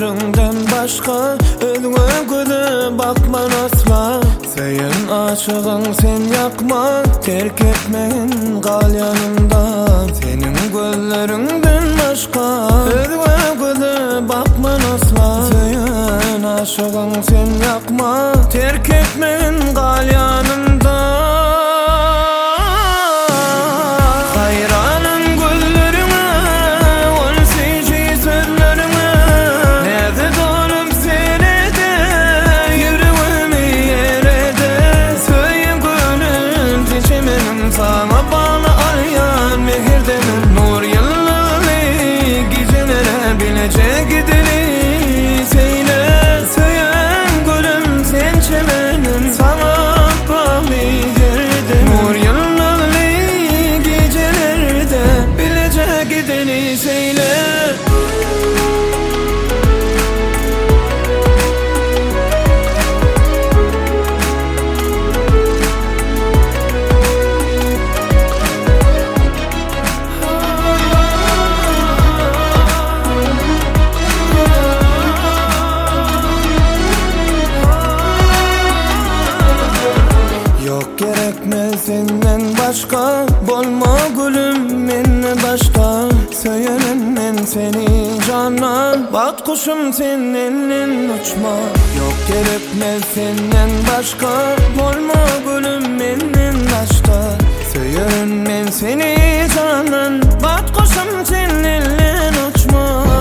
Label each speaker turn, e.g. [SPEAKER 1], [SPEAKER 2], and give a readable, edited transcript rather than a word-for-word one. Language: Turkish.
[SPEAKER 1] gözlerinden başka özüne göze bakman asla. Senin aşığın sen yakma, terk etmeyin kal yanında. Senin gözlerinden başka özüne göze bakman asla. Senin aşığın sen yakma, terk etmeyin kal yanında. Sana bağlı arayan mehirdemin nur yılları gecelere bilece gidili seyle söyleyen gülüm sen çemenin sana bağlı yerde nur yılları gecelerde bilece gidili seyle. Gerekmez senden başka, bolma gülüm minne başka. Söylerim ben seni cana, bat kuşum seninle uçma. Yok gerekmez senden başka, bolma gülüm minne başka. Söylerim ben seni cana, bat kuşum seninle uçma.